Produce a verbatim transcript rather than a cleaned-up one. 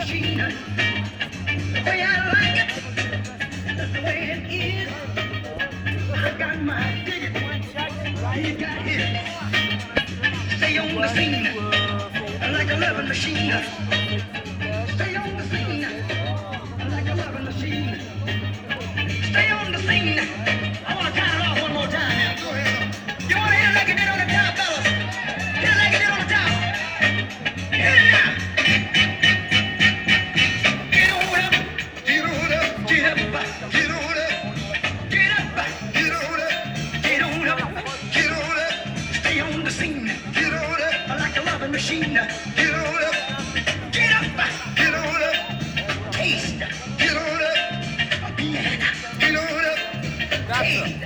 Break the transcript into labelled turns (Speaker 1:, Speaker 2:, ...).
Speaker 1: machine. The way I like it, that's the way it is. I got my ticket, you got his. Stay on the scene like a loving machine. Stay on the scene like a loving machine. Stay on the scene. I want to count it off one more time now. Go ahead. You want to hear it like it did on the top, fellas? Hear it like it did on the top. Hear it now. Get on up. Get on up. Get up. Get on up. Get up. Get on up. Get on up. Get on up. Stay on the scene. Get on up. Like a loving machine. Get on up. Get up. Get on up. Taste. Get on up. Piano. Get on up. Taste.